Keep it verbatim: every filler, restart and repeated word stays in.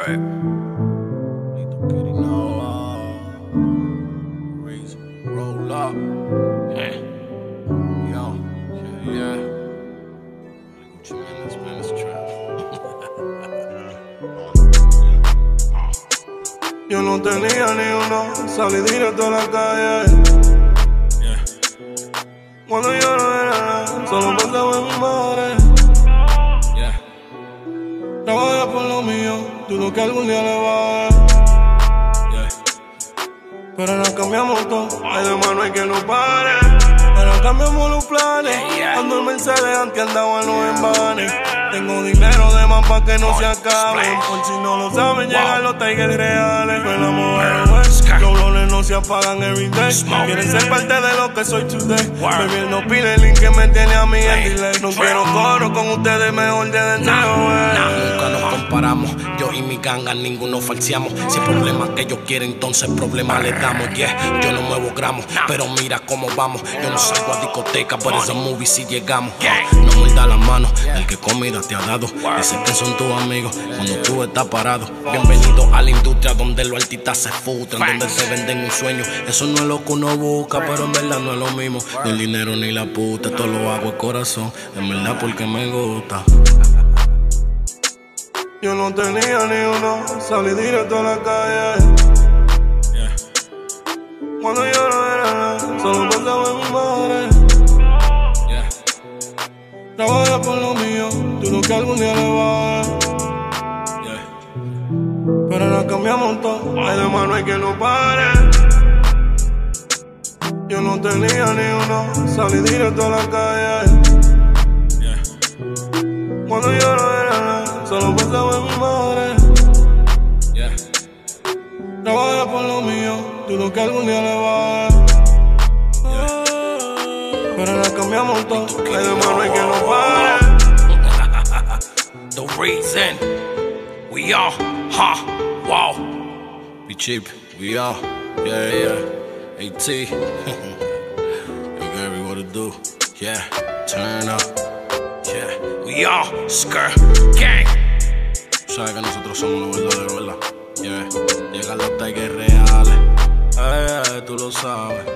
Mueve. Little Kitty Nova. Raise, roll up. Yeah. Yo, yeah, yeah. Gucci Mane, let's spin this trash. Yo no tenía ni uno, salí directo a la calle. Yeah. Cuando yo no era nada, solo pensaba en mi madre. Yeah. Trabaja por lo mío, dudo que algún día le va a Yeah. Pero no cambiamos todo, hay de mano hay que no pare. Pero cambiamos los planes, Yeah, yeah. ando en Mercedes, antes andaba en los embanes. Tengo dinero de más pa' que no se acaben. Por si no lo saben, llegan los tigers reales. Fue la mujer, los blones no se apagan every day. Quieren ser parte de lo que soy today. Bebiendo pile el link que me tiene a mí en delay. No quiero coro con ustedes, mejor de dentro. Nah, nunca nos comparamos. Yo y mi ganga, ninguno falseamos. Si hay problemas que ellos quieren, entonces problemas les damos. Yeah, yo no muevo gramos, pero mira cómo vamos. Yo no salgo a discoteca, por esa movie si llegamos. No muerda la mano, el que comida te ha dado. Dicen que son tus amigos cuando tú estás parado. Bienvenido a la industria donde los artistas se frustran, donde te venden un sueño. Eso no es lo que uno busca, pero en verdad no es lo mismo. Ni el dinero ni la puta, esto lo hago de corazón. En verdad porque me gusta. Yo no tenía ni uno, salí directo a la calle. Yeah. Cuando yo no era nada, solo pensaba en mi madre. Yeah. Trabaja por lo mío, dudo que algún día le va a Yeah. Pero no cambiamos todo, hay de mano hay que no pare. Yo no tenía ni uno, salí directo a la calle. Yeah. Cuando yo no era nada, solo pensaba en mi madre. Yeah. Trabaja por lo mío, dudo que algún día le va a Yeah. Pero no cambiamos todo, hay de mano hay que no pare. The reason we are, ha, wow. Be cheap. We are. Yeah, yeah. AT. You got me what to do. Yeah. Turn up. Yeah, we are Skirt Gang. Sabes que nosotros somos los verdaderos, ¿verdad? Yeah. Llegan los tigers reales. Eh, tú lo sabes.